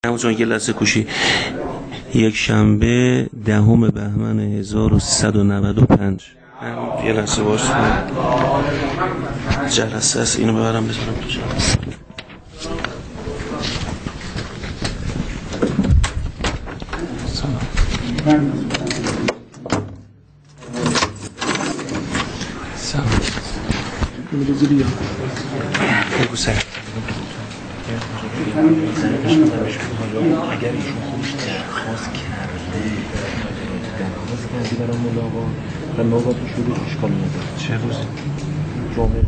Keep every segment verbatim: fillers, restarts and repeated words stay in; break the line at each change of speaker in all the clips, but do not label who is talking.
همون یه لحظه کوشی. یک شنبه دهم بهمن هزار و سیصد و نود و پنج. یه لحظه باش جلسه است، اینو ببرم بذارم تو جلسه. سلام بگو سر
اگر ایشون خودش درخواست کرده درخواست کردی برای ملاقات و ملاقات شروع اشکالی نداره.
چه روزی؟
جمعه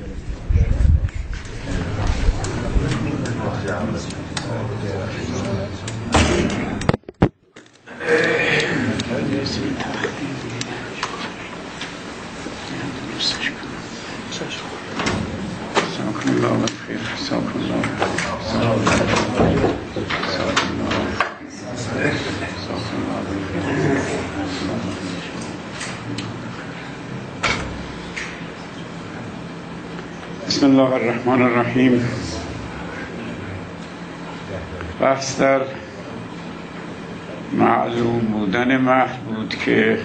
بسم الله الرحمن الرحیم. بحث در معلوم بودن مهر بود که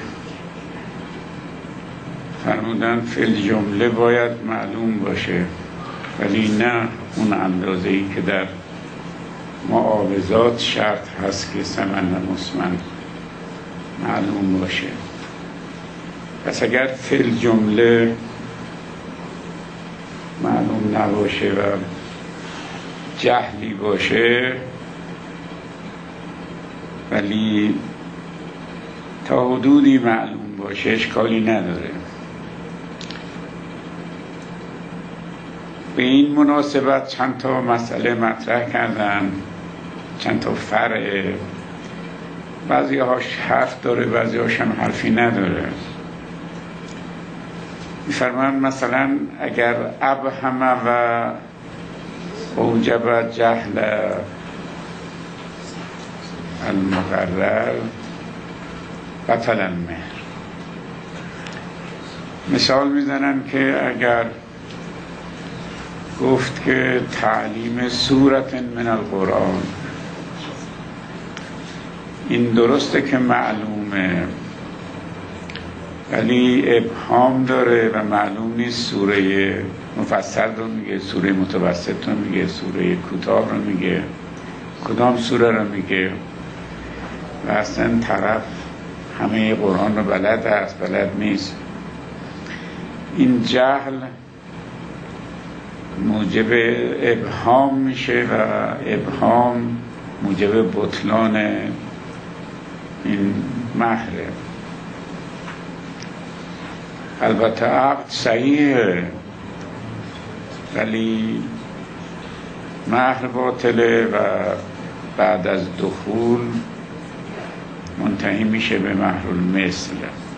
فرمودن فی الجمله باید معلوم باشه، ولی نه اون اندازه‌ای که در معاوضات شرط هست که ثمن و مسمن معلوم باشه. پس اگر فی الجمله معلوم نباشه و جهلی باشه، ولی تا حدودی معلوم باشه اشکالی نداره. به این مناسبت چند تا مسئله مطرح کردن، چند تا فرع، بعضی هاش حرف داره بعضی هاش هم حرفی نداره. می‌فرمان مثلا اگر ابهم و اوجب جهل المقرر بطل المهر. مثال میزنن که اگر گفت که تعلیم سورت من القرآن، این درسته که معلومه ولی ابهام داره و معلوم نیست سوره مفصل رو میگه، سوره متوسط رو میگه، سوره کوتاه رو میگه، کدام سوره رو میگه، و اصلا طرف همه قرآن رو بلد هست بلد نیست. این جهل موجب ابهام میشه و ابهام موجب بطلان این مهره. البته عقد صحیحه ولی مهر باطله و بعد از دخول منتهی میشه به مهر المثل.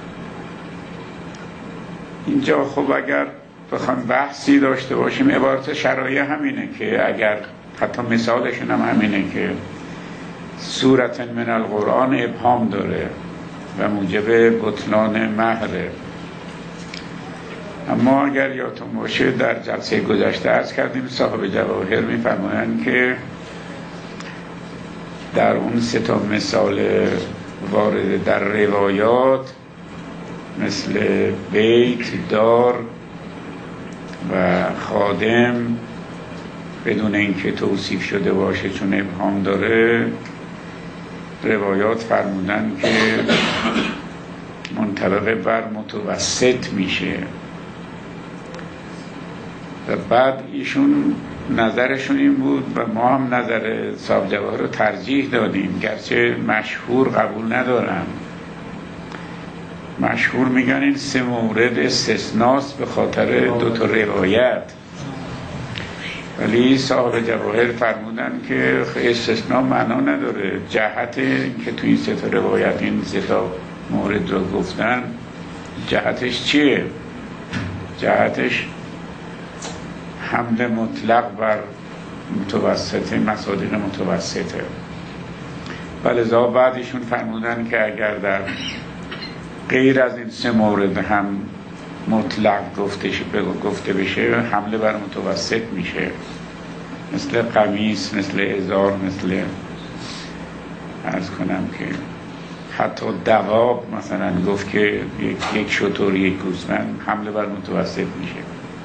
اینجا خب اگر بخوام بحثی داشته باشیم، عبارت شرایع همینه که اگر حتی مثالشون هم همینه که سورة من القرآن ابهام داره و موجب بطلان مهره. اما اگر یادتون باشه در جلسه گذشته عرض کردیم صاحب جواهر می‌فرمایند که در اون سه تا مثال وارد در روایات مثل بیت، دار و خادم بدون اینکه توصیف شده باشه چون ابهام داره، روایات فرمودن که منطبق بر متوسط میشه. و بعد ایشون نظرشون این بود و ما هم نظر صاحب جواهر رو ترجیح دادیم، گرچه مشهور قبول ندارم. مشهور میگن این سه مورد استثناست به خاطر دو تا روایت، ولی صاحب جواهر فرمودن که استثناء معنا نداره. جهت که تو این سه تا روایت این سه تا مورد رو گفتن جهتش چیه؟ جهتش حمل مطلق بر متوسطه، مصادیق متوسطه. ولذا بعدشون فرمودن که اگر در غیر از این سه مورد هم مطلق گفته بشه حمله بر متوسط میشه، مثل قمیص، مثل ازار، مثل عرض کنم که حتی دواب مثلا گفت که یک, یک شتر یک گوسفند حمله بر متوسط میشه.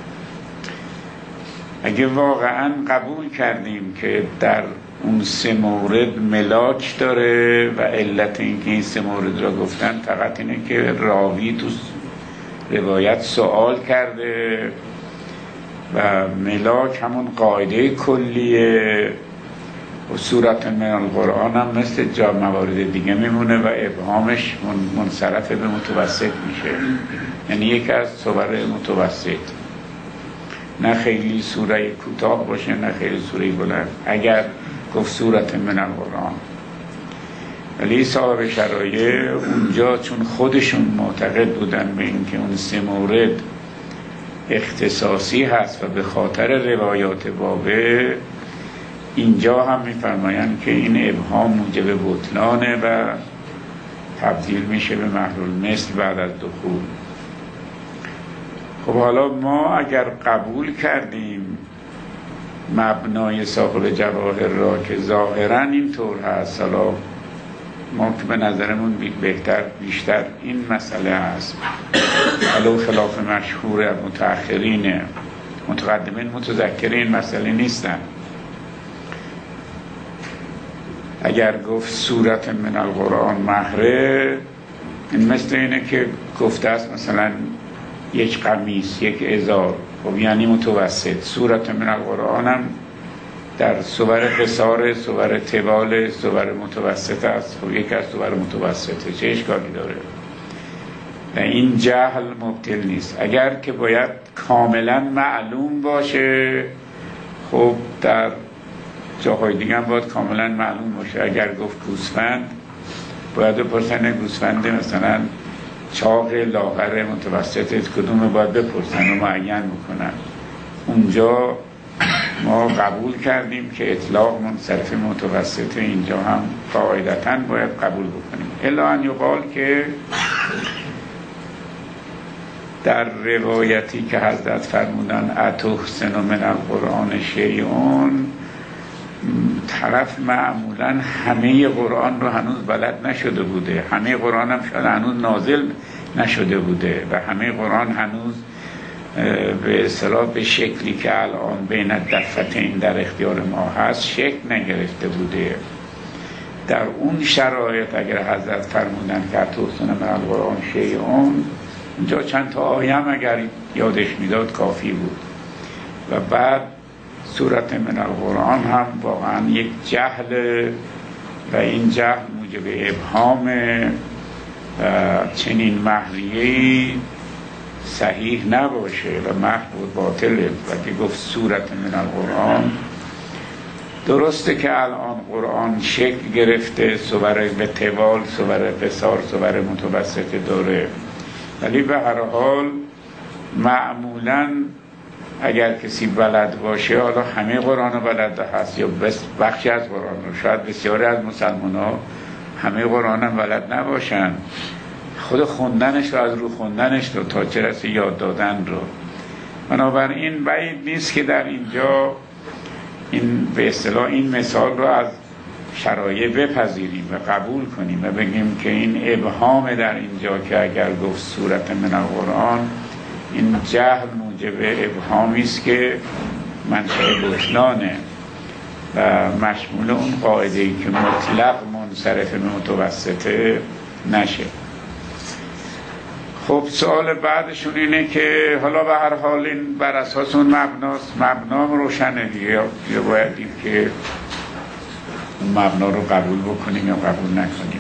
اگه واقعا قبول کردیم که در اون سه مورد ملاک داره و علت اینکه این سه مورد را گفتن فقط اینه که راوی تو روایت سوال کرده و ملاک همون قاعده کلیه و صورت من القرآن هم مثل جا موارد دیگه میمونه و ابهامش منصرف به متوسط میشه، یعنی یکی از صور متوسط، نه خیلی سوره کوتاه باشه نه خیلی سوره بلند. اگر گفت صورت من القرآن، ولی صاحب شرایع اونجا چون خودشون معتقد بودن به اینکه اون سه مورد اختصاصی هست و به خاطر روایات بابه، اینجا هم میفرمایند که این ابهام موجب بطلانه و تبدیل میشه به محلول مثل بعد از دخول. خب حالا ما اگر قبول کردیم مبنای صاحب جواهر را که ظاهرا اینطور هست، حالا ما که به نظرمون بهتر بیشتر این مسئله هست، حالا خلاف مشهور متأخرین، متقدمین متذکرین مسئله نیستن. اگر گفت صورت من القرآن مهره، این مثل اینه که گفته است مثلا یک قمیص، یک ازار، خب یعنی متوسط. صورت من القرآن هم در صور قصار، صور طوال، صور متوسط است. خب یک از صور متوسطه، چه اشکالی داره؟ و این جهل مبطل نیست. اگر که باید کاملا معلوم باشه، خب در جاهای دیگه هم باید کاملا معلوم باشه. اگر گفت گوسفند، باید بپرسن گوسفند مثلا چاق، لاغر، متوسط کدومه، باید بپرسن و معین بکنن. اونجا ما قبول کردیم که اطلاق منصرف متوسط، اینجا هم قاعدتاً باید قبول بکنیم. الا ان یقال که در روایتی که حضرت فرمودن اتحسن من القرآن شیئون، طرف معمولا همه قرآن رو هنوز بلد نشده بوده، همه قرآن هم شاید هنوز نازل نشده بوده و همه قرآن هنوز به اصطلاح به شکلی که الان بین دفتین در اختیار ما هست شکل نگرفته بوده. در اون شرایط اگر حضرت فرمودن که اتحسن من القرآن شیئون، اینجا چند تا آیه هم اگر یادش میداد کافی بود. و بعد صورت من القرآن هم واقعا یک جهل و این جهل موجب ابهام و چنین مهریه‌ای صحیح نباشه و محو و باطله. و که گفت صورت من القرآن، درسته که الان قرآن شکل گرفته، صور به طوال، صور قصار، صور متوسط داره، ولی به هر حال معمولاً اگر کسی بلد باشه، حالا همه قرآن رو بلد هست یا بس بخشی از قرآن رو، شاید بسیاری از مسلمان ها همه قرآن هم بلد نباشن، خود خوندنش رو از رو خوندنش رو تا چه رسه یاد دادن رو. بنابراین بعید نیست که در اینجا این به اصطلاح این مثال رو از شرایع بپذیریم و قبول کنیم و بگیم که این ابهام در اینجا که اگر گفت صورت من القرآن، این جهل موجب ابهامی است که منشأ بطلانه و مشمول اون قاعده‌ای که مطلق منصرف به متوسطه نشه. خب سوال بعدشون اینه که حالا به هر حال این بر اساس اون مبناست، مبنام روشنه دیگه، یا باید دید که اون مبنا رو قبول بکنیم یا قبول نکنیم.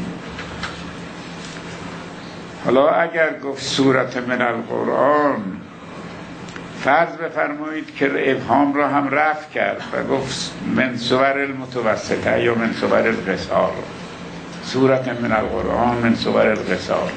حالا اگر گفت صورت من القرآن، فرض بفرمایید که ابهام را هم رفع کرد و گفت من صور المتوسطه یا من صور القصار، صورت من القرآن من صور القصار.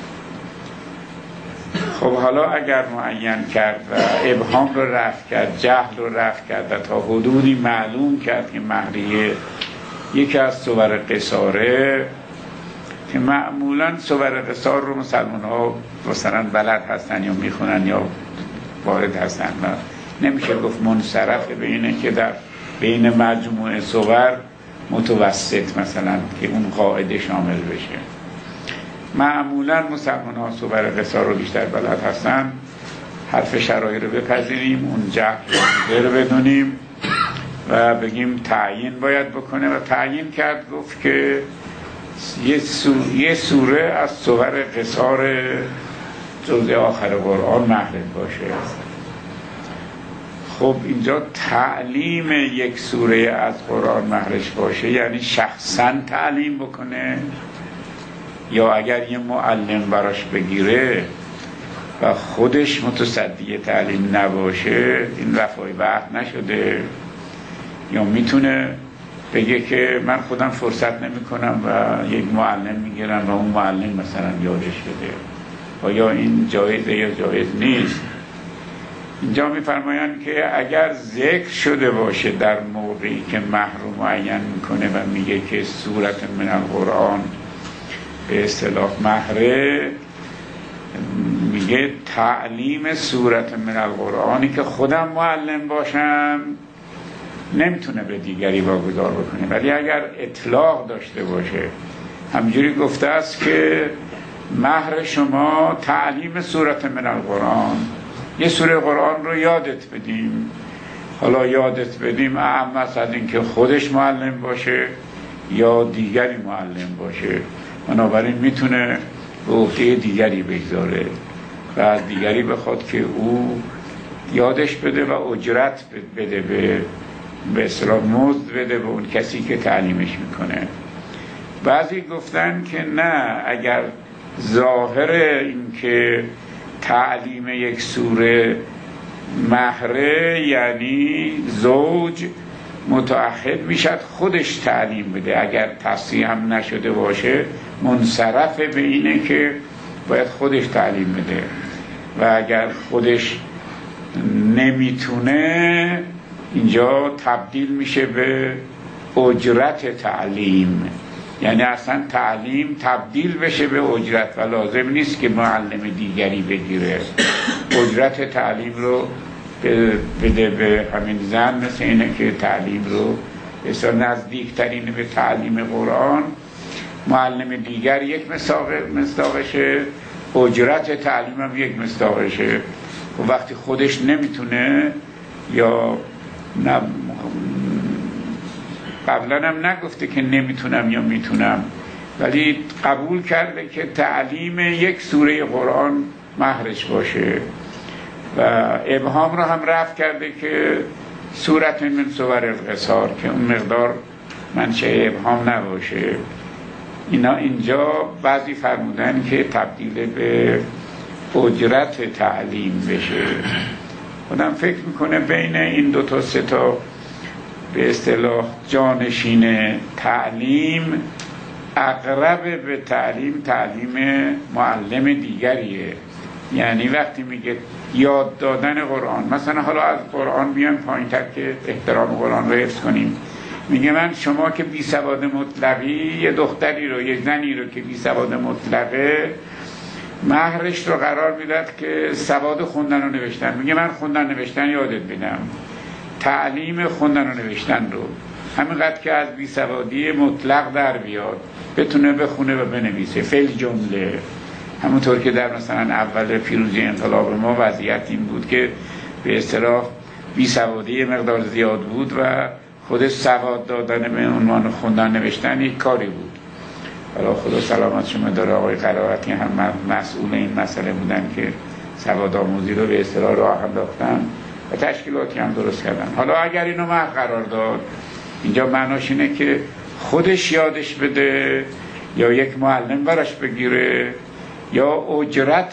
خب حالا اگر معین کرد و ابهام رو رفع کرد، جهل رو رفع کرد و تا حدودی معلوم کرد که مهریه یکی از صور قصاره، که معمولا صور قصار رو مسلمان ها مثلا بلد هستن یا میخونن یا وارد هستن و نمیشه گفت منصرف به اینه که در بین مجموعه صور متوسط مثلا که اون قاعده شامل بشه. معمولا مسلمان ها صور قصار رو بیشتر بلد هستن. حرف شرعی رو بپذیریم، اون جهل رو بدونیم و بگیم تعیین باید بکنه و تعیین کرد، گفت که یه, سو... یه سوره از صور قصار جزء آخر قرآن محرم باشه. خب اینجا تعلیم یک سوره از قرآن محرش باشه یعنی شخصا تعلیم بکنه، یا اگر یه معلم براش بگیره و خودش متصدی تعلیم نباشه این وفای عهد نشده، یا میتونه بگه که من خودم فرصت نمی کنم و یک معلم میگیرم و اون معلم مثلا یادش بده. آیا این جایزه یا جایز نیست؟ اینجا میفرمایند که اگر ذکر شده باشه در موقعی که مهر رو معین میکنه و میگه که سورت من القرآن به اصطلاح مهره، میگه تعلیم سورت من القرآنی که خودم معلم باشم نمیتونه به دیگری واگذار بکنه. ولی اگر اطلاق داشته باشه، همجوری گفته است که مهر شما تعلیم سورت من القرآن، یه سوره قرآن رو یادت بدیم. حالا یادت بدیم اهم است از این که خودش معلم باشه یا دیگری معلم باشه، بنابراین میتونه به عهده دیگری بگذاره و از دیگری بخواد که او یادش بده و اجرت بده، به به اصطلاح مزد بده به اون کسی که تعلیمش میکنه. بعضی گفتن که نه، اگر ظاهر این که تعلیم یک سوره مهره یعنی زوج متعهد میشد خودش تعلیم بده، اگر تصریح هم نشده باشه منصرف به اینه که باید خودش تعلیم بده، و اگر خودش نمیتونه اینجا تبدیل میشه به اجرت تعلیم، یعنی اصلا تعلیم تبدیل بشه به اجرت و لازم نیست که معلم دیگری بگیره، اجرت تعلیم رو بده به همین زن، مثل اینه که تعلیم رو بسیار نزدیکترین به تعلیم قرآن معلم دیگر یک مصداقشه، اجرت تعلیم هم یک مصداقشه. و وقتی خودش نمیتونه یا نه، قبلا هم نگفته که نمیتونم یا میتونم، ولی قبول کرده که تعلیم یک سوره قرآن مهرش باشه و ابهام رو هم رفع کرده که سورت من سور القصار، که اون مقدار منشأ ابهام نباشه. اینا اینجا بعضی فرمودن که تبدیل به اجرت تعلیم بشه. خودم فکر میکنه بین این دو تا سه تا به اصطلاح جانشین تعلیم اقرب به تعلیم تعلیم معلم دیگریه. یعنی وقتی میگه یاد دادن قرآن، مثلا حالا از قرآن بیان پایین تر که احترام قرآن رو حفظ کنیم، میگه من شما که بی سواد مطلقی، یه دختری رو یه زنی رو که بی سواد مطلقه مهرش رو قرار میداد که سواد خوندن و نوشتن، میگه من خوندن نوشتن یادت بدم، تعلیم خوندن و نوشتن رو، همینقدر که از بی سوادی مطلق در بیاد بتونه بخونه و بنویسه فعل جمله. همونطور که در مثلا اول پیروزی انقلاب ما وضعیت این بود که به اصطلاح بی سوادی مقدار زیاد بود و خود سواد دادن به عنوان خوندن نوشتن یک کاری بود. حالا خدا سلامت شما داره، آقای قرائتی هم مسئول این مسئله بودن که سواد آموزی رو به اصطلاح راه انداختن و تشکیلاتی هم درست کردن. حالا اگر اینو مهر قرار داد، اینجا معناش اینه که خودش یادش بده یا یک معلم براش بگیره یا اجرت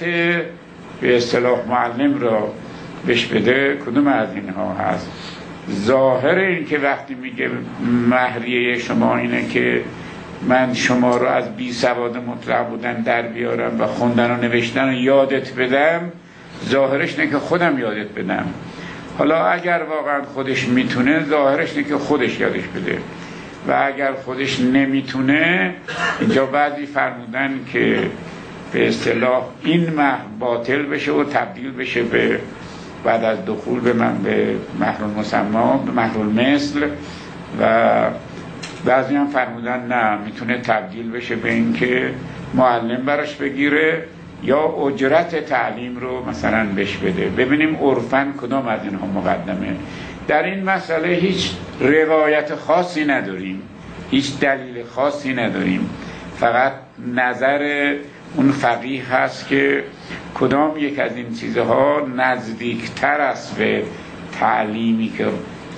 به اصطلاح معلم را بهش بده. کدوم از اینها هست؟ ظاهر این که وقتی میگه مهریه شما اینه که من شما رو از بی سواد مطلق بودن در بیارم و خوندن و نوشتن و یادت بدم، ظاهرش اینه که خودم یادت بدم. حالا اگر واقعا خودش میتونه، ظاهرش اینه که خودش یادش بده، و اگر خودش نمیتونه، اینجا بعضی فرمودن که به اصطلاح این مهر باطل بشه و تبدیل بشه به بعد از دخول به من به مهر المسما، به مهر المثل، و بعضی هم فرمودن نه، میتونه تبدیل بشه به این که معلم براش بگیره یا اجرت تعلیم رو مثلا بهش بده. ببینیم عرفاً کدام از اینها مقدمه. در این مسئله هیچ روایت خاصی نداریم، هیچ دلیل خاصی نداریم، فقط نظر اون فقیه هست که کدام یک از این چیزها نزدیکتر است به تعلیمی که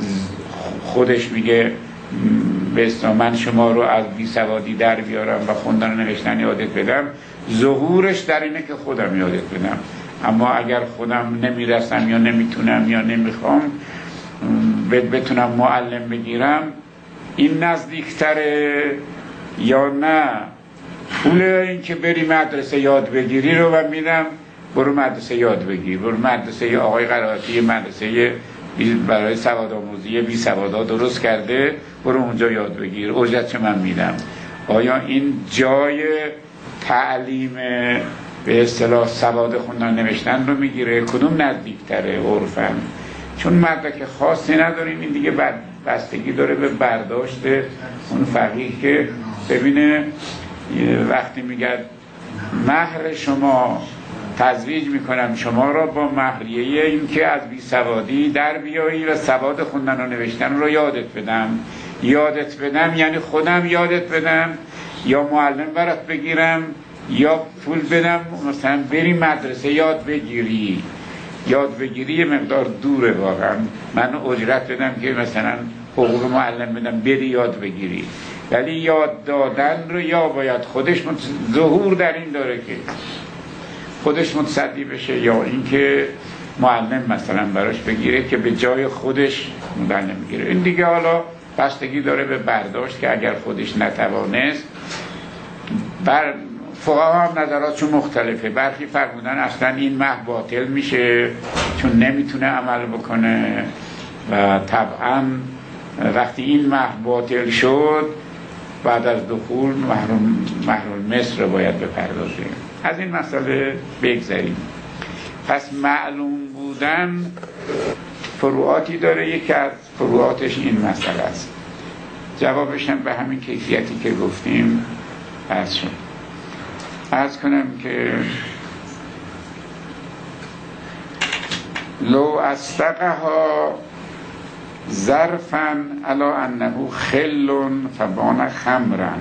خودش میگه به اصطلاح من شما رو از بیسوادی در بیارم و خوندن و نوشتن یادت بدم. ظهورش در اینه که خودم یادت بدم، اما اگر خودم نمیرسم یا نمیتونم یا نمیخوام بتونم معلم بگیرم، این نزدیکتره یا نه پول این که بری مدرسه یاد بگیری رو و میدم برو مدرسه یاد بگیر، برو مدرسه آقای قرائتی مدرسه برای سواد آموزی بی سوادا درست کرده، برو اونجا یاد بگیر، اجرت من میدم. آیا این جای تعلیم به اصطلاح سواد خوندن نوشتن رو میگیره؟ کدوم نزدیکتره عرفاً؟ چون مدرک خاصی نداریم، این دیگه بستگی داره به برداشت اون فقیه که ببینه وقتی میگه مهر شما تزویج میکنم شما را با مهریه این که از بی سوادی در بیایی و سواد خوندن و نوشتن رو یادت بدم. یادت بدم یعنی خودم یادت بدم یا معلم برات بگیرم یا پول بدم مثلا بری مدرسه یاد بگیری. یاد بگیری یه مقدار دوره واقعا، من اجرت بدم که مثلا حقوق معلم بدم بری یاد بگیری، ولی یاد دادن رو یا باید خودش ظهور در این داره که خودش متصدی بشه یا اینکه معلم مثلا براش بگیره که به جای خودش معلم بگیره. این دیگه حالا بستگی داره به برداشت که اگر خودش نتوانست. بر فقها هم نظراتشون مختلفه. برخی فرمودن اصلا این مهر باطل میشه چون نمیتونه عمل بکنه و طبعا وقتی این مهر باطل شد بعد از دخول مهر المثل رو باید بپردازه. از این مسئله بگذریم. پس معلوم بودن فروعاتی داره، یکی از فروعاتش این مسئله است. جوابش هم به همین کیفیتی که گفتیم عرض شد. عرض کنم که لو استقها ظرفا علا انه خل فبان خمرا.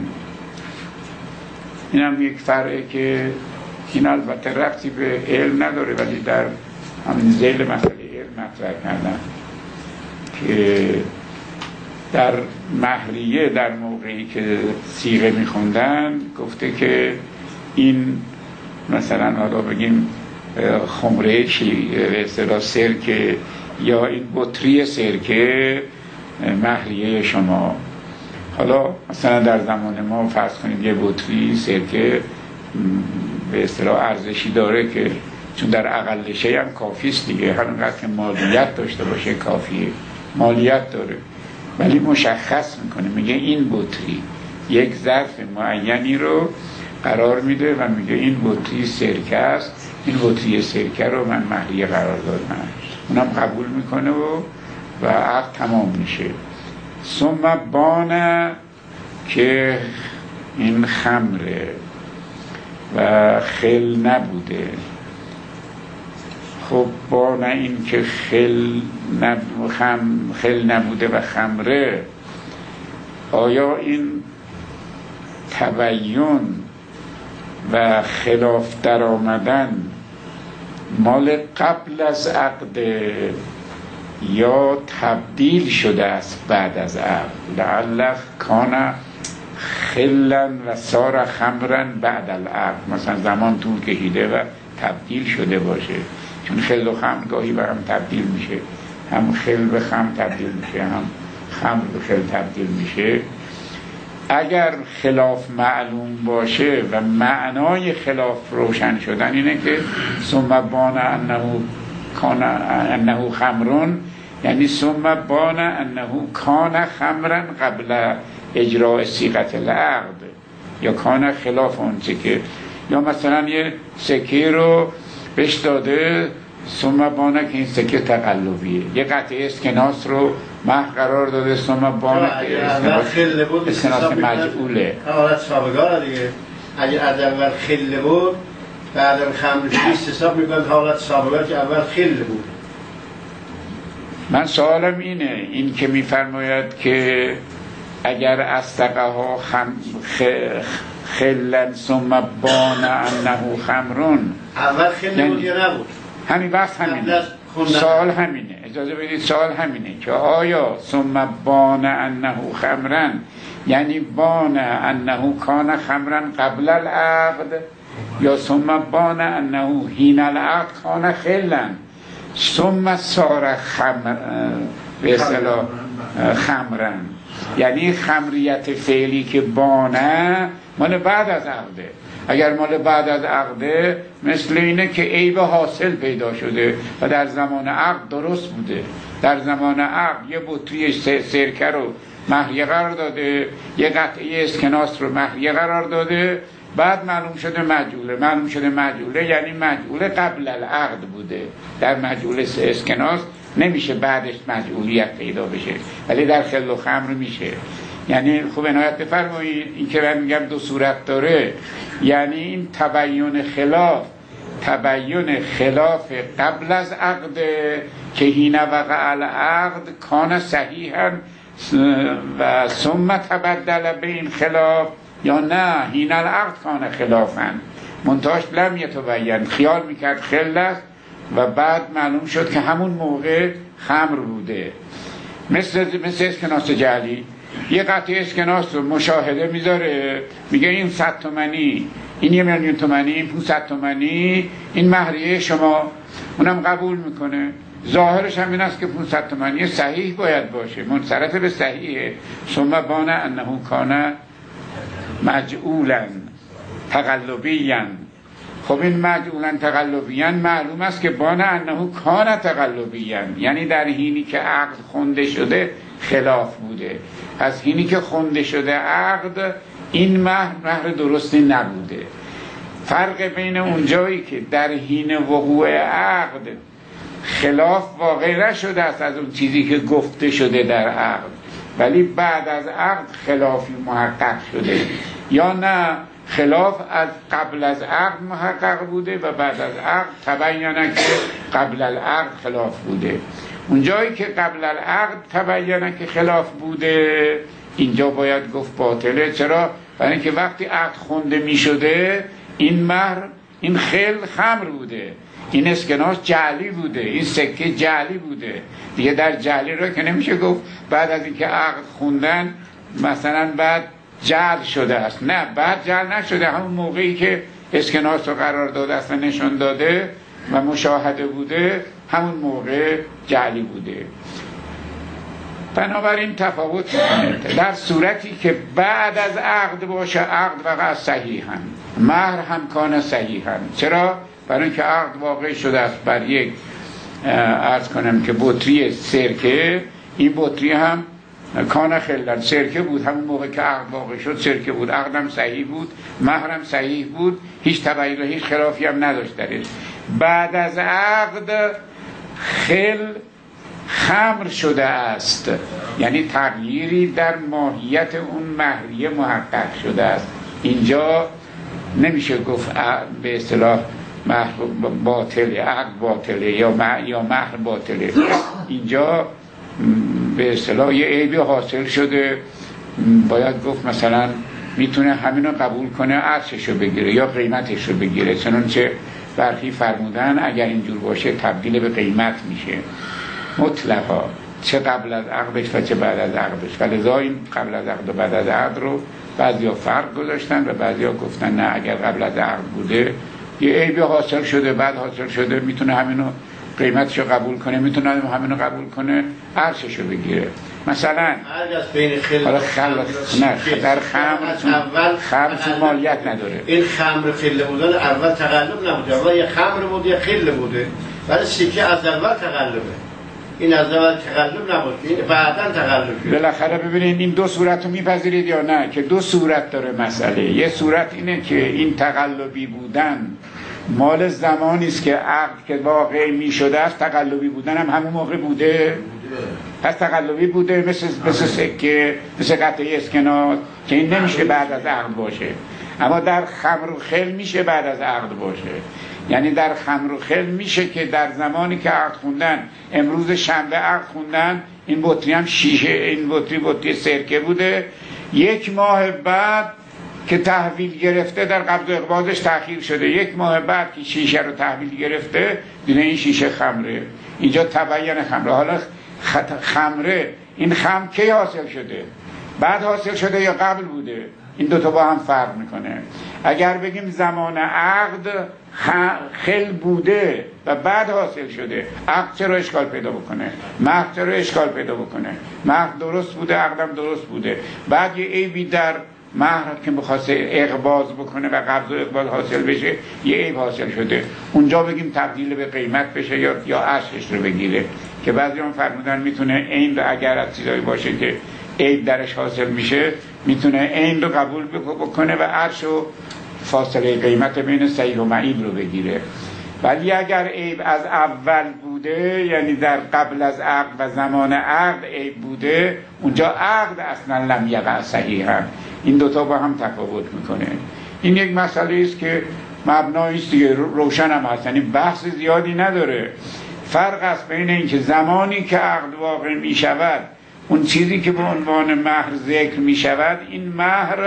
این هم یک فرعه که این البته ربطی به علم نداره ولی در همین ذیل مسئله علم مطرح کردن که در مهریه در موقعی که صیغه میخوندن گفته که این مثلا حالا بگیم خمره چی به اصطلاح سرکه یا این بطری سرکه مهریه شما. حالا مثلا در زمان ما فرض کنید یه بطری سرکه به اصطلاح ارزشی داره که چون در اقل شی هم کافیست دیگه، همینقدر که مالیت داشته باشه کافیه، مالیت داره ولی مشخص میکنه، میگه این بطری یک ظرف معینی رو قرار میده و میگه این بطری سرکه است، این بطری سرکه رو من مهریه قرار دادم، اونم قبول میکنه و و عقد تمام میشه. ثم بانه که این خمره و خل نبوده. خب بانه این که خل, نب... خم... خل نبوده و خمره، آیا این تبیین و خلاف در آمدن مال قبل از عقد یا تبدیل شده است بعد از عقد؟ لعل کان خلا و سار خمرا بعد العقد، مثلا زمان طول کشیده و تبدیل شده باشه، چون خل و خمر گاهی به هم تبدیل میشه، هم خل به خمر تبدیل میشه هم خمر به خل تبدیل میشه. اگر خلاف معلوم باشه و معنای خلاف روشن شدن اینه که ثم بان انه کان انه خمرون، یعنی ثم بان انه کان خمرا قبل اجراء صیغه العقد، یا کان خلاف اون چه که، یا مثلا یه سکه رو بهش داده ثم بانه که این سکه تقلبیه، یه قطعه اسکناس رو مهر قرار داده ثم بانه که استناس مجعوله
حالت سابقه دیگه. اگر از اول خله بود بعد خمر شیست حساب میکنند حالت سابقه که اول خله بود.
من سوالم اینه، این که میفرماید که اگر استقه ها خم خلن ثم بان انه خمرون
اول خله بود یا نبود؟
همین بحث همینه، سوال همینه، اجازه بدید سوال همینه که آیا ثم بان انه خمرن یعنی بان انه کان خمرن قبل العقد یا ثم بان انه حین العقد کان خلن ثم صار خمر به اصطلاح خمرن، یعنی خمریت فعلی که بانه مال بعد از عقده. اگر مال بعد از عقده مثل اینه که عیب حاصل پیدا شده و در زمان عقد درست بوده، در زمان عقد یه بطری سرکه رو مهریه قرار داده، یه قطعه اسکناس رو مهریه قرار داده، بعد معلوم شده مجعوله. معلوم شده مجعوله یعنی مجعوله قبل العقد بوده. در مجعوله اسکناس نمیشه بعدش مجعولیت پیدا بشه، ولی در خل و خمر میشه. یعنی خوب عنایت بفرمایید، این که من میگم دو صورت داره، یعنی این تبیین خلاف تبیین خلاف قبل از عقد که حین وقع العقد کان صحیحا و ثم تبدل به این خلاف، یا نه حین العقد کان خلافا منتهاش لم یتبین، خیال میکرد خل است و بعد معلوم شد که همون موقع خمر بوده. مثل مثل اسکناس جعلی، یه قطعه اسکناس رو مشاهده میذاره، میگه این صد تومنی، این یه میلیون تومنی، این پونصد تومنی، این مهریه شما. اونم قبول میکنه، ظاهرش هم این است که پونصد تومنی صحیح باید باشه، منصرف به صحیحه. ثم بان انه کان مجعولا تقلبیا. خب این مجعولا تقلبیا معلوم است که بان انه کان تقلبیا، یعنی در حینی که عقد خونده شده خلاف بوده. از حینی که خونده شده عقد این مهر مهر درستی نبوده. فرق بین اونجایی که در حین وقوع عقد خلاف واقع نشده است از اون چیزی که گفته شده در عقد، ولی بعد از عقد خلافی محقق شده، یا نه خلاف از قبل از عقد محقق بوده و بعد از عقد تبینه که قبل العقد خلاف بوده. اونجایی که قبل العقد تبینه که خلاف بوده اینجا باید گفت باطله. چرا؟ برای اینکه وقتی عقد خونده می شده این مهر، این خل خمر بوده، این اسکناس جعلی بوده، این سکه جعلی بوده دیگه. در جعلی رو که نمیشه گفت بعد از اینکه عقد خوندن مثلا بعد جعل شده است. نه، بعد جعل نشده، همون موقعی که اسکناس رو قرار داده است و نشون داده و مشاهده بوده همون موقع جعلی بوده. بنابراین تفاوت میکنه. در صورتی که بعد از عقد باشه عقد واقع صحیحا، مهر هم کان صحیحا. چرا؟ برای اینکه عقد واقع شده است بر یک عرض کنم که بطری سرکه، این بطری هم کان خلن سرکه بود، همون موقع که عقد واقع شد سرکه بود، عقدم صحیح بود، مهرم صحیح بود، هیچ تبعیض و هیچ خلافی هم نداشت درش. بعد از عقد خل خمر شده است، یعنی تغییری در ماهیت اون مهریه محقق شده است. اینجا نمیشه گفت به اصطلاح مهر باطله، عقد باطله یا مهر یا مهر باطله. اینجا به اصطلاح یه عیبی حاصل شده، باید گفت مثلا میتونه همینو قبول کنه، عرضشو بگیره یا قیمتشو بگیره، چنانچه برخی فرمودن اگر اینجور باشه تبدیل به قیمت میشه مطلقا، چه قبل از عقدش و چه بعد از عقدش. ولذا این قبل از عقد و بعد از عقد رو بعضیا فرق گذاشتن و بعضیا گفتن نه، اگر قبل از عقد بوده یه عیبی حاصل شده، بعد حاصل شده، میتونه همینو قیمتشو قبول کنه، میتونه همینو قبول کنه، عرضشو بگیره. مثلا حالا خل نه در خمر
اول
خمر چون مالیت نداره،
این خمر خله بودن اول تقلب نبوده، اول یه خمر بود یه خله بوده، ولی سکه از اول تقلبه، این از اول تقلب نبود، این بعداً تقلب شد.
بالاخره ببینید این دو صورت رو میپذیرید یا نه؟ که دو صورت داره مسئله. یه صورت اینه که این تقلبی بودن مال زمانی است که عقد که واقع می شده است، تقلبی بودن هم همون موقع بوده. پس تقلبی بوده، مثل مثل سکه، مثل قطعه اسکناس که این نمیشه بعد از عقد باشه. اما در خمر و خل میشه بعد از عقد باشه. یعنی در خمر و خل میشه که در زمانی که عقد خوندن، امروز شنبه عقد خوندن، این بطری هم شیشه، این بطری بطری سرکه بوده، یک ماه بعد که تحویل گرفته در قبض و اقباضش تأخیر شده، یک ماه بعد که شیشه رو تحویل گرفته دیگه این شیشه خمره. اینجا تبین خمره. حالا خمره، این خمر کی حاصل شده؟ بعد حاصل شده یا قبل بوده؟ این دوتا با هم فرق میکنه. اگر بگیم زمان عقد خل بوده و بعد حاصل شده، عقد چرا اشکال پیدا بکنه؟ مهر چرا اشکال پیدا بکنه؟ مهر درست بوده، عقدم درست بوده، بعد یه عیبی در مهر که می‌خواسته اقباض بکنه و قبض و اقباض حاصل بشه، یه عیب حاصل شده، اونجا بگیم تبدیل به قیمت بشه یا یا ارشش رو بگیره. که بعضی هم فرمودن میتونه عین رو اگر از چیزایی باشه که عیب درش حاصل میشه، میتونه عین رو قبول بکنه و ارش و فاصله قیمت بین صحیح و معیب رو بگیره. ولی اگر عیب از اول بوده، یعنی در قبل از عقد و زمان عقد عیب بوده، اونجا عقد اصلا لم یقع صحیحا. این دوتا با هم تفاوت میکنه. این یک مسئله است که مبنایی است دیگه، روشن هم هست، یعنی بحث زیادی نداره. فرق است بین این که زمانی که عقد واقع میشود، اون چیزی که به عنوان مهر ذکر میشود، این مهر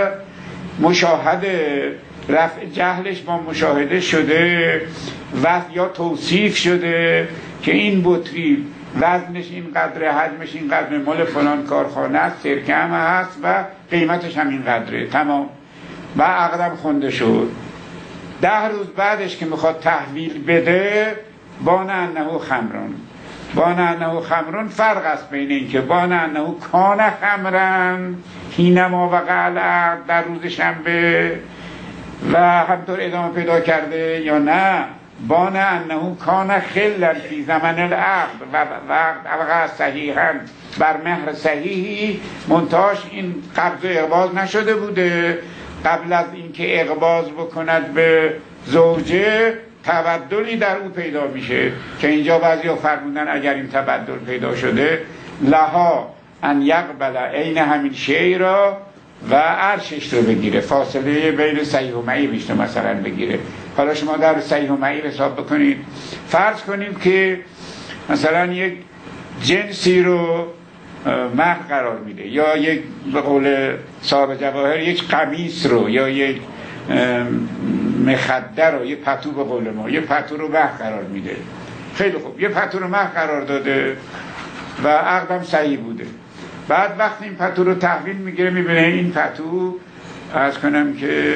مشاهده، رفع جهلش با مشاهده شده و یا توصیف شده که این بطری وزنش این قدره، حجمش این قدره، مال فلان کارخانه است، سرکه هم هست و قیمتش هم این قدره، تمام. و عقدم خونده شد. ده روز بعدش که میخواد تحویل بده، بان انه خمرون، بان انه خمرون، فرق است بین این که بان انه کان خمرن حینما وقع العقد، در روز شنبه و همطور ادامه پیدا کرده، یا نه بان انه کان خلن فی زمن العقد و وقع صحیحا بر مهر صحیحی، منتاش این قبض و اقباض نشده بوده. قبل از اینکه اقباض بکند به زوجه، تبدلی در او پیدا میشه که اینجا بعضیا فرمودن اگر این تبدل پیدا شده، لها ان یقبل عین همین شی را و ارشش رو بگیره، فاصله بین صحیح و معیبش رو مثلا بگیره. حالا شما در صحیح و معیب حساب بکنید، فرض کنیم که مثلا یک جنسی رو مهر قرار میده، یا یک به قول صاحب جواهر یک قمیص رو، یا یک مخده رو، یک پتو به قول ما، یک پتو رو مهر قرار میده. خیلی خوب، یک پتو رو مهر قرار داده و عقدم صحیح بوده. بعد وقتی این پتو رو تحویل میگیره، میبینه این پتو، عرض کنم که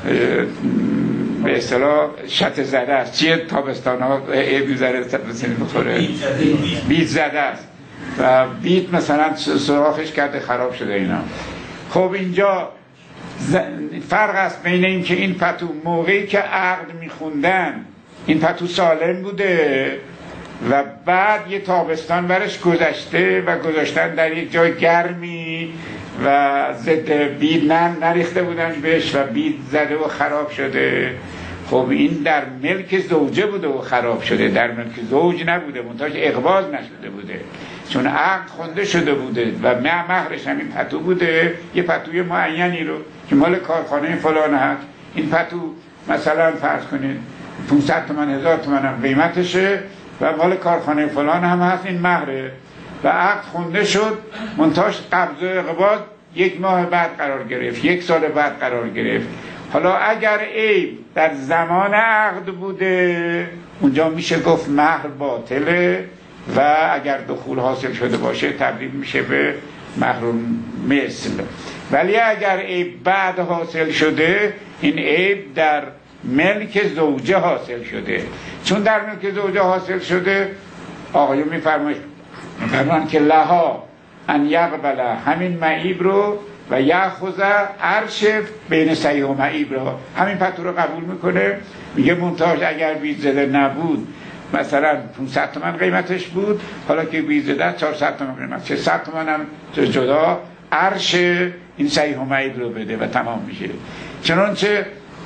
به اصطلاح شط زده است. چیه تابستان ها عیب میزنه سنی بخوره؟ بیت زده است و بیت مثلا سراخش کرده خراب شده اینا. خب اینجا فرق است بین این که این پتو موقعی که عقد میخوندن این پتو سالم بوده و بعد یه تابستان برش گذشته و گذاشتن در یک جای گرمی و ضد بید نریخته بودن بهش و بید زده و خراب شده. خب این در ملک زوجه بوده و خراب شده، در ملک زوج نبوده، منتاج اقباض نشده بوده، چون عقد خونده شده بوده و مهرش هم این پتو بوده، یه پتوی معینی رو که مال کارخانه فلان هست. این پتو مثلا فرض کنید پانصد تومن، هزار تومن هم قیمتشه و مال کارخانه فلان هم هست، این مهره و عقد خونده شد، منتاج قبض و اقباض یک ماه بعد قرار گرفت، یک سال بعد قرار گرفت. حالا اگر عیب در زمان عقد بوده، اونجا میشه گفت مهر باطله و اگر دخول حاصل شده باشه تبدیل میشه به مهر مثل. ولی اگر عیب بعد حاصل شده، این عیب در ملک زوجه حاصل شده. چون در ملک زوجه حاصل شده، آقایون میفرمایند فرمان که لها ان یقبل همین معیب رو و یأخذ عرش بین صحیح و معیب را، همین پتو رو قبول میکنه، میگه منتاج اگر بیت زده نبود، مثلا پانصد تومن قیمتش بود، حالا که بیت زده چهارصد تومن قیمت، سیصد تومن هم جدا عرش این صحیح و معیب رو بده و تمام میشه. چنانچه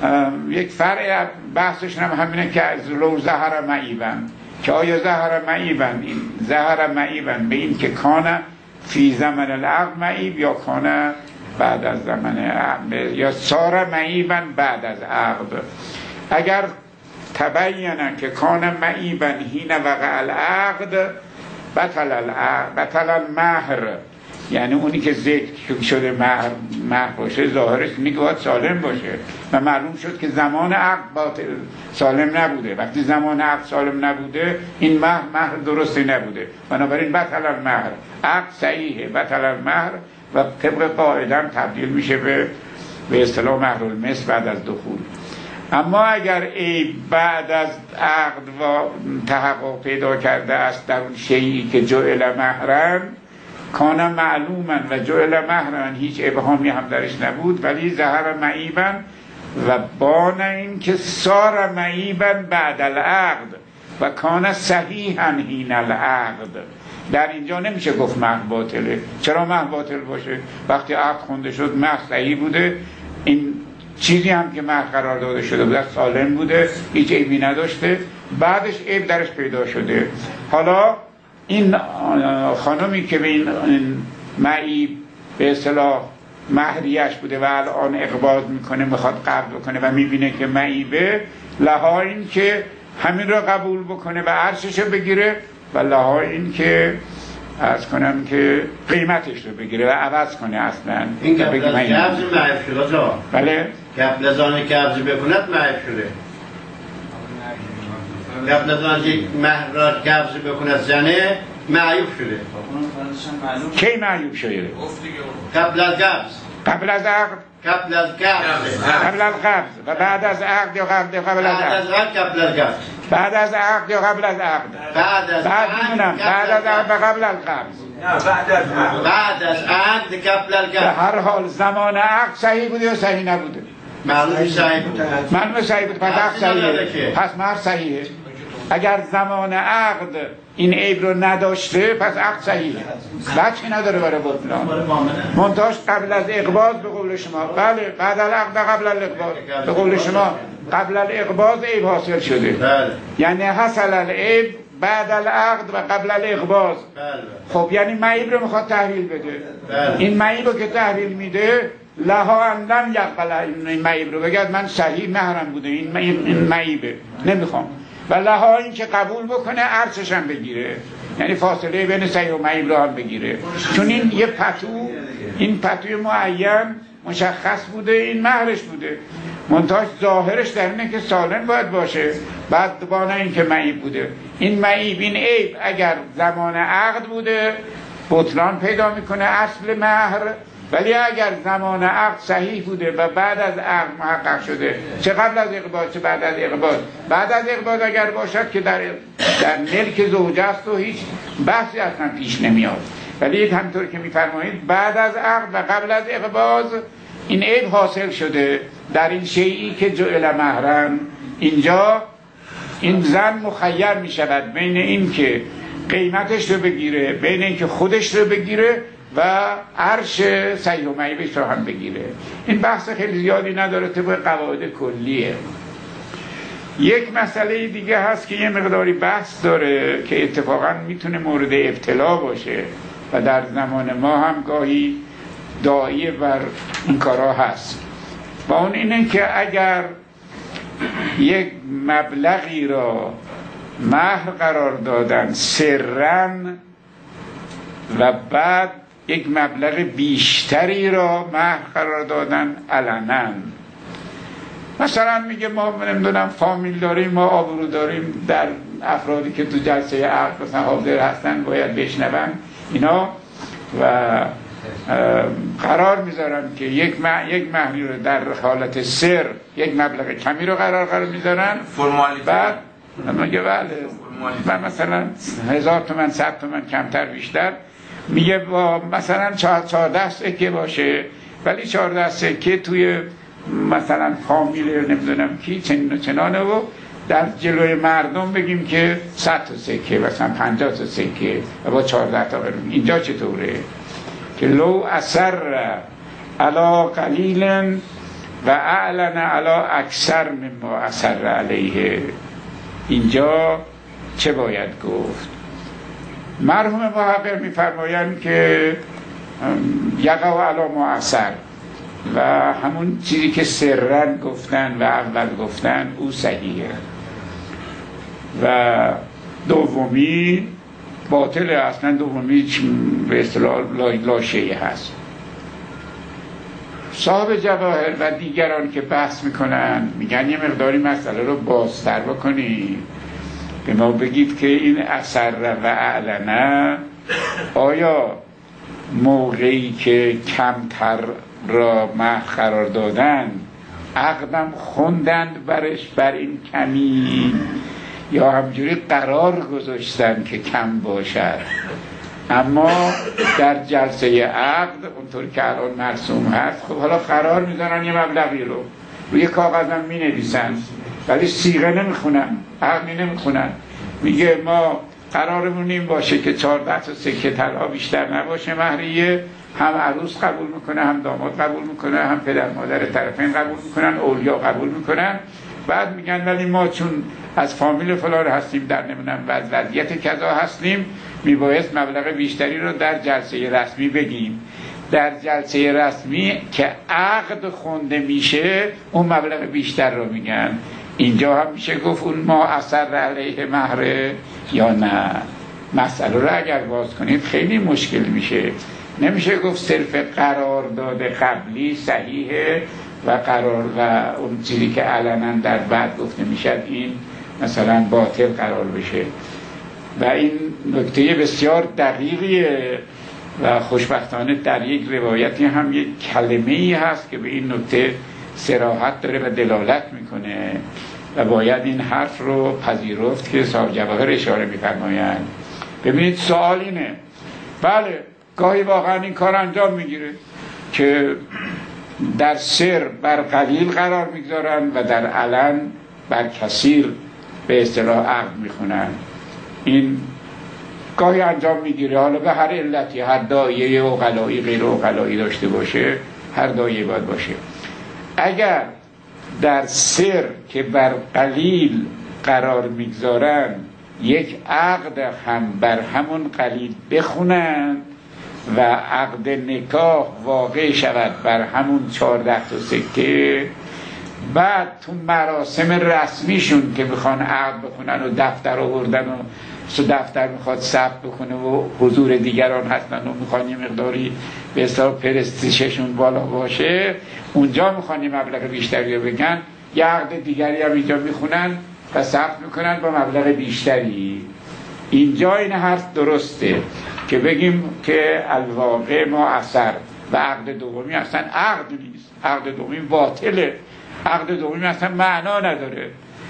یک فرع بحثشون هم همینه که از لو ظهر معیبن، که آیا ظهر معیبن، این ظهر معیبن به این که کان فی زمن العقد معیب یا کان بعد از زمن عقد، یا سار معیبن بعد از عقد. اگر تبینن که کان معیبن حین وقع العقد بطل العقد بطل المهر، یعنی اونی که ذکر شده مهر مهر باشه ظاهرش اینه که باید سالم باشه و معلوم شد که زمان عقد باطل سالم نبوده. وقتی زمان عقد سالم نبوده این مهر مهر درستی نبوده، بنابراین بطل المهر، عقد صحیحه، بطل المهر و طبق قاعده تبدیل میشه به به اصطلاح مهر المثل بعد از دخول. اما اگر ای بعد از عقد و تحقق پیدا کرده است در اون شیئی که جعل مهرن، کان معلومن و جعل مهرن، هیچ ابهامی هم درش نبود، ولی ظهر معیبن و بان این که سار معیبن بعد العقد و کان صحیحا حین العقد، در اینجا نمیشه گفت مهر باطله. چرا مهر باطل باشه؟ وقتی عقد خونده شد مهر صحیح بوده، این چیزی هم که مهر قرار داده شده بوده سالم بوده، هیچ عیبی نداشته، بعدش عیب درش پیدا شده. حالا این خانمی که به این معیب به اصطلاح مهریش بوده و الان اقباض میکنه، میخواد قبض بکنه و میبینه که معیبه، لها این که همین رو قبول بکنه و عرشش رو بگیره و لها این که عرض کنم که قیمتش رو بگیره و عوض کنه. اصلا
این قبل از قبض معیب شده تا
بله
قبل از آن قبض بکند معیب شده، قبل از آن مهر را قبض بکند زنه معیوب شده.
کی معیوب شده؟
قبل از قبض،
قبل از عقد،
قبل از قبض،
قبل از قبض و بعد از عقد یا قبل قبل از عقد،
قبل از قبض،
بعد از عقد یا قبل از عقد،
بعد از
بعد میدونم بعد از عقد و قبل از قبض،
بعد از عقد قبل از
به
قبض.
هر حال زمان عقد صحیح بوده یا صحیح نبوده؟
معلوم صحیح بود.
معلوم صحیح بود، پس عقد صحیحه، پس مهر صحیحه. اگر زمان عقد این عیب رو نداشته پس عقد صحیحه، بچی نداره برای بطلان. منتاش قبل از اقباض به قول شما، بله بعد از عقد قبل از اقباض به قول شما، قبل از اقباض عیب حاصل شده، یعنی حصل العیب بعد العقد و قبل الاقباض. خب یعنی معیب رو میخواد تحویل بده، این معیب رو که تحویل میده لها اندم یقبل این معیب رو بگید من صحیح مهرم بوده، این این معیبه نمیخوام، و لها این که قبول بکنه عرضش هم بگیره، یعنی فاصله بین صحیح و معیب رو هم بگیره، چون این یه پتو، این پتوی معین مشخص بوده، این مهرش بوده، منتاج ظاهرش در اینه که سالم باید باشه، بعد بانه این که معیب بوده. این معیب، این عیب اگر زمان عقد بوده بطلان پیدا میکنه اصل مهر، ولی اگر زمان عقد صحیح بوده و بعد از عقد محقق شده، چه قبل از اقباض چه بعد از اقباض، بعد از اقباض اگر باشد که در در ملک زوجه است و هیچ بحثی اصلا پیش نمیاد، ولی همطور که میفرمایید بعد از عقد و قبل از اقباض این عیب حاصل شده در این شیئی که جعل مهرن، اینجا این زن مخیر می شود بین این که قیمتش رو بگیره، بین این که خودش رو بگیره و عرش صحیح و معیبش رو هم بگیره. این بحث خیلی زیادی نداره، طبق قواعد کلیه. یک مسئله دیگه هست که یه مقداری بحث داره که اتفاقا میتونه مورد ابتلا باشه و در زمان ما هم گاهی داعیه بر این کارا هست، و اون اینه که اگر یک مبلغی را مهر قرار دادن سرن و بعد یک مبلغ بیشتری را مهر قرار دادن علنا، مثلا میگه ما نمیدونم فامیل داریم، ما آبرو داریم، در افرادی که تو جلسه عقد مثلا حاضر هستن باید بشنون اینا، و قرار میذارن که یک یک مهری رو در حالت سر یک مبلغ کمی رو قرار قرار میذارن، بعد میگه بله و مثلا هزار تومن صد تومن کمتر بیشتر، میگه با مثلا چهارده سکه باشه، ولی چهارده سکه توی مثلا فامیل نمیدونم کی چنین و چنانه و در جلوی مردم بگیم که صد تا سکه مثلا پنجاه تا سکه و با چهارده تا بریم. اینجا چطوره؟ که لو اثر علا قلیل و اعلن علی اکثر مما اصر علیه. اینجا چه باید گفت؟ مرحوم محقق میفرمایند که یقع علی ما اثر، و همون چیزی که سرن گفتن و اول گفتن او صحیحه، و دومی باطله، اصلا دومی به اصطلاح لا شیء هست. صاحب جواهر و دیگران که بحث میکنن میگن یه مقداری مسئله رو بازتر بکنید، به ما بگید که این اثر و اعلنه آیا موقعی که کمتر را محو قرار دادن عقدم خوندند برش بر این کمی، یا همجوری قرار گذاشتن که کم باشد، اما در جلسه عقد اونطور که الان مرسوم هست خب حالا قرار میذارن یه مبلغی رو روی کاغذم می نویسن ولی صیغه نمیخونن، عقدی نمیخونن. میگه ما قرارمون این باشه که چهارده تا سکه طلا بیشتر نباشه مهریه، هم عروس قبول میکنه، هم داماد قبول میکنه، هم پدر مادر طرفین قبول میکنن، اولیا قبول میکنن. بعد میگن ولی ما چون از فامیل فلان هستیم، در نمیدونم وضعیت کذا هستیم، میبایست مبلغ بیشتری رو در جلسه رسمی بگیم. در جلسه رسمی که عقد خونده میشه اون مبلغ بیشتر رو میگن. اینجا هم میشه گفت اون ما اثر علیه مهره یا نه؟ مسئله رو اگر باز کنید خیلی مشکل میشه. نمیشه گفت صرف قرارداد قبلی صحیحه و قرار و اون چیزی که علنا در بعد گفته میشد این مثلا باطل قرار بشه. و این نکته بسیار دقیقیه و خوشبختانه در یک روایتی هم یک کلمه‌ای هست که به این نکته صراحت داره و دلالت میکنه و باید این حرف رو پذیرفت که صاحب جواهر اشاره میفرمایند. ببینید سوال اینه، بله گاهی واقعا این کار انجام میگیره که در سر بر قلیل قرار میگذارن و در علن بر کثیر به اصطلاح عقد میخونن. این گاهی انجام میگیره، حالا به هر علتی، هر دایه عقلایی غیر عقلایی داشته باشه، هر دایه باید باشه. اگر در سر که بر قلیل قرار میگذارن یک عقد هم بر همون قلیل بخونن و عقد نکاح واقع شود بر همون چهارده تا سکه، بعد تو مراسم رسمیشون که میخوان عقد بخونن و دفتر آوردن و سو دفتر میخواد ثبت بکنه و حضور دیگران هستن و میخوان یه مقداری به اصطلاح پرستیژشون بالا باشه، اونجا میخوان یه مبلغ بیشتری رو بگن، یه عقد دیگری هم اینجا میخونن و ثبت میکنن با مبلغ بیشتری. اینجا این حرف درسته که بگیم که الواقع ما اثر و عقد دومی اصلا عقد نیست، عقد دومی باطله، عقد دومی اصلا معنا نداره.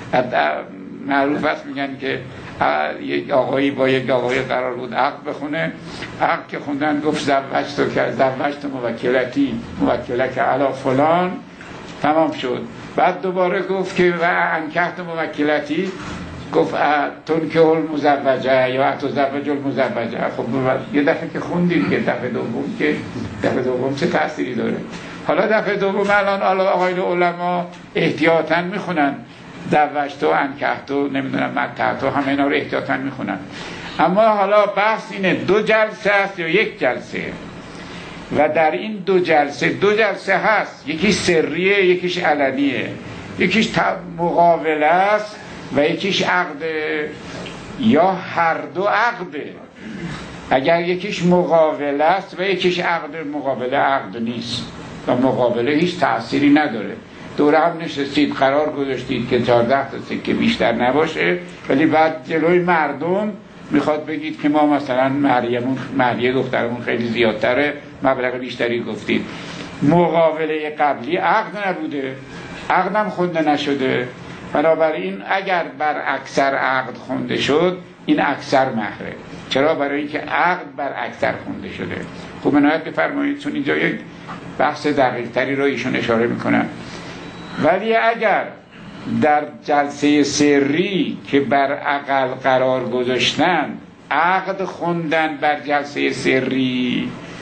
معروف است میگن که یک آقایی با یک آقایی قرار بود عقد بخونه، عقد که خوندن گفت زوجتو که زوجتو موکلتی موکلک علی فلان، تمام شد. بعد دوباره گفت که و انکحت موکلتی، گفت تنکه المزوجه یا اتزوج المزوجه. خب یه دفعه که خوندیم که دفعه دوم که دفعه دوم چه تأثیری داره؟ حالا دفعه دوم الان آقایون علما احتیاطاً میخونن زوجتو انکحتو نمیدونم متعتو، همه اینا رو احتیاطاً میخونن. اما حالا بحث اینه دو جلسه است یا یک جلسه، و در این دو جلسه دو جلسه هست، یکیش سریه یکیش علنیه، یکیش مقابله است و یکیش عقده، یا هر دو عقده. اگر یکیش مقابله است و یکیش عقد، مقابله عقد نیست و مقابله هیچ تأثیری نداره. دوره هم نشستید قرار گذاشتید که چهارده تا سکه بیشتر نباشه، ولی بعد جلوی مردم میخواد بگید که ما مثلا مهریمون مهریه دخترمون خیلی زیادتره، مبلغ بیشتری گفتید. مقابله قبلی عقد نبوده، عقدم خونده نشده، بنابراین اگر بر اکثر عقد خونده شد این اکثر مهره. چرا؟ برای اینکه عقد بر اکثر خونده شده. خوب عنایت بفرمایید، چون اینجا یک بحث دقیق تری رو ایشون اشاره میکنن. ولی اگر در جلسه سری که بر اقل قرار گذاشتن عقد خوندن بر جلسه سری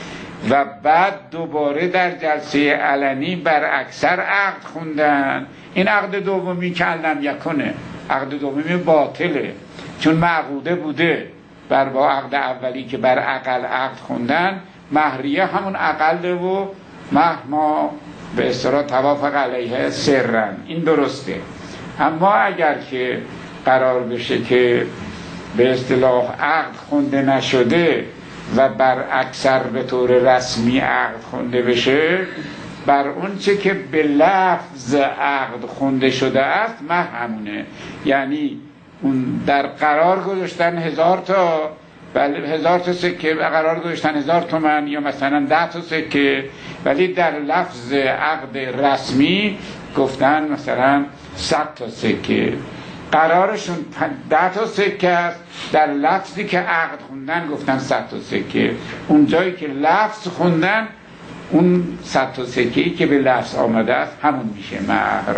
و بعد دوباره در جلسه علنی بر اکثر عقد خوندن. این عقد دومی که علم یکنه، عقد دومی باطله، چون معقوده بوده بر با عقد اولی که بر اقل عقد خوندن. مهریه همون اقل و مهما به اصطلاح توافق علیه سرن، این درسته. اما اگر که قرار بشه که به اصطلاح عقد خونده نشده و بر اکثر به طور رسمی عقد خونده بشه، بر اون چه که به لفظ عقد خونده شده است مه همونه. یعنی اون در قرار گذاشتن هزار تا، بله هزار تا سکه قرار گذاشتن هزار تومن یا مثلا ده تا سکه، ولی در لفظ عقد رسمی گفتن مثلا صد تا سکه. قرارشون ده تا سکه است، در لفظی که عقد خوندن گفتن صد تا سکه. اون جایی که لفظ خوندن اون صد تا سکه‌ای که به لفظ آمده است همون میشه مهر.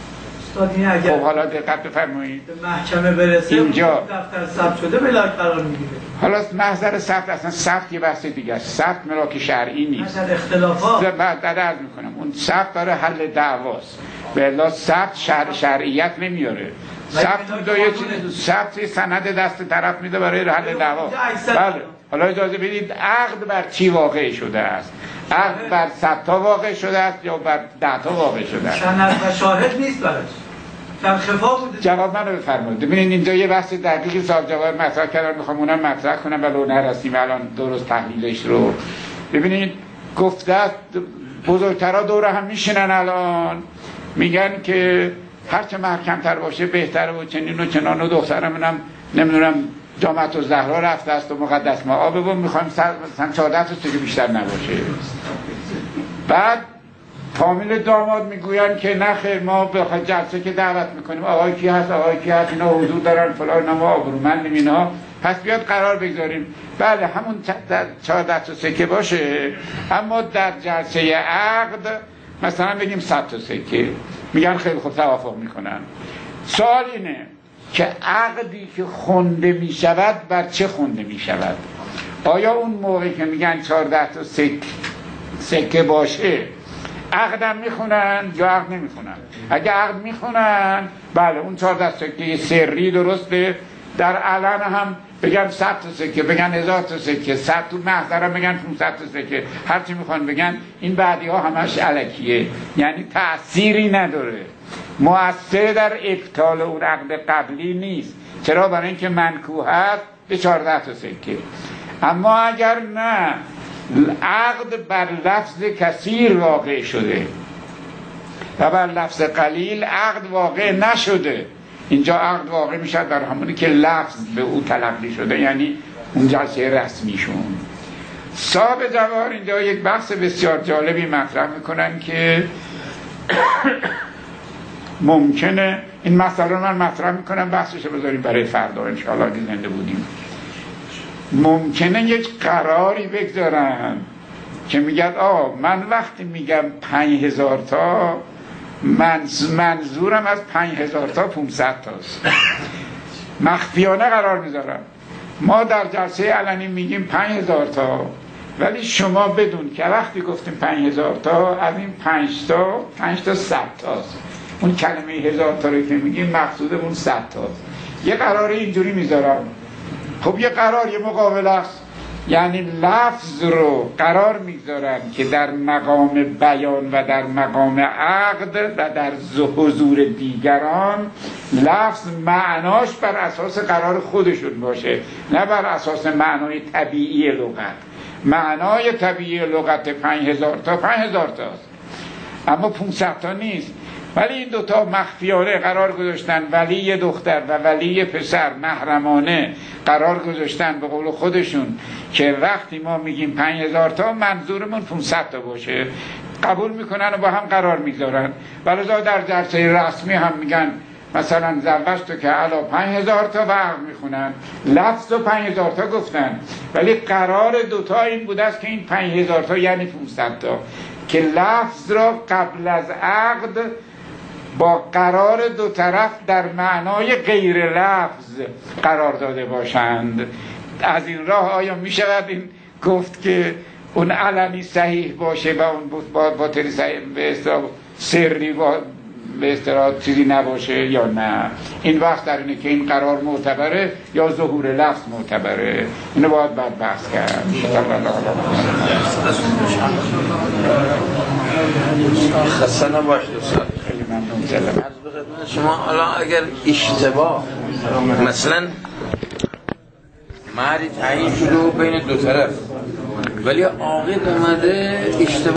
خب حالا دقت بفرمایید،
به محکمه برسه
اینجا
دفتر ثبت شده ملاک قرار میگیره.
حالا محضر ثبت، اصلا ثبت یه بحث دیگه است. ثبت ملاک شرعی نیست.
در اختلافات
بعد عرض میکنم اون ثبت داره حل دعواست، به الا ثبت شرع شرعیت نمیاره. ثبت میده یه چیز، ثبت سند دست طرف میده برای حل دعوا. بله حالا اجازه بدید، عقد بر چی واقع شده است؟ عقد بر صد تا واقع شده است یا بر ده تا واقع شده است؟
سند و شاهد نیست براش. در خفا بوده.
جواب منو بفرمایید. ببینید اینجا یه بحث دقیقی صاحب جواب مطرح کردن، میخوام اونم مطرح کنم ولو نرسیم الان درست تحلیلش رو. ببینید گفته بزرگترها دور هم میشینن الان میگن که هرچه محکم‌تر باشه بهتره و چنین و چنان و دخترم منم نمیدونم جامعه الزهرا رفته است و مقدس مآبه و میخوایم مثلا چهارده تا سکه بیشتر نباشه. بعد فامیل داماد میگوین که نخیر، ما به جلسه که دعوت میکنیم آقای کی هست آقای کی هست اینا حضور دارن فلان، ما آبرومندیم اینا، پس بیاد قرار بگذاریم. بله همون چهارده تا سکه باشه، اما در جلسه عقد مثلا بگیم صد تا سکه. میگن خیلی خوب توافق میکنن. سوال اینه که عقدی که خونده میشود بر چه خونده میشود؟ آیا اون موقعی که میگن چهارده تا سکه سکه باشه عقدم میخونن یا عقد نمیخونن؟ اگه عقد میخونن بله اون چهارده سکه سری درسته، در علن هم بگن صد تا سکه، بگن هزار تا سکه، صد تو محضرم بگن پانصد تا سکه، هرچی میخوان بگن، این بعدی ها همش الکیه، یعنی تأثیری نداره، مؤثر در ابطال اون عقد قبلی نیست. چرا؟ برای اینکه منکوح هست به چهارده تا سکه. اما اگر نه عقد بر لفظ کثیر واقع شده و بر لفظ قلیل عقد واقع نشده، اینجا عقد واقع میشه در همونی که لفظ به او تلقی شده، یعنی اون جلسه رسمیشون. صاحب جواهر اینجا یک بحث بسیار جالبی مطرح میکنن که ممکنه این مسئله رو من مطرح میکنم، بحثش رو بذاریم برای فردا انشاءالله اگه زنده بودیم. ممکنه یک قراری بگذارن که میگن آه من وقتی میگم پنج هزار تا منظورم از پنج هزار تا پونصد تاست. مخفیانه قرار میذارم. ما در جلسه علنی میگیم پنج هزار تا، ولی شما بدون که وقتی گفتیم پنج هزار تا از این پنج تا پنج تا صد تاست. اون کلمه هزار تا رو که میگیم مقصودمون صد تاست. یه قرار اینجوری میذارم. خب یه قرار یه مقابله است، یعنی لفظ رو قرار میگذارن که در مقام بیان و در مقام عقد و در حضور دیگران لفظ معناش بر اساس قرار خودشون باشه، نه بر اساس معنای طبیعی لغت. معنای طبیعی لغت پنج هزار تا پنج هزار تاست، اما پونصد تا نیست. ولی این دوتا مخفیانه قرار گذاشتن، ولی دختر و ولی پسر محرمانه قرار گذاشتن به قول خودشون که وقتی ما میگیم پنج هزار تا منظورمون پونصد تا باشه، قبول میکنن و با هم قرار میذارن. ولی در جلسه رسمی هم میگن مثلا زوجتو که علا پنج هزار تا و عقد میخونن، لفظ و پنج هزار تا گفتن، ولی قرار دوتا این بوده است که این پنج هزار تا یعنی پونصد تا، که لفظ را قبل از عقد با قرار دو طرف در معنای غیر لفظ قرار داده باشند. از این راه آیا می شود این گفت که اون علنی صحیح باشه و اون با باطنی صحیح به اصطلاح سری با به اصطلاح چیزی نباشه یا نه. این وقت در اینه که این قرار معتبره یا ظهور لفظ معتبره. اینو باید بعد بحث کرد.
خسته نباش دوستان.
خیلی ممنون. سلام.
از به خدمت شما حالا اگر اشتباه مثلا مهری تعیین شده بین دو طرف ولی عاقل اومده اشتباه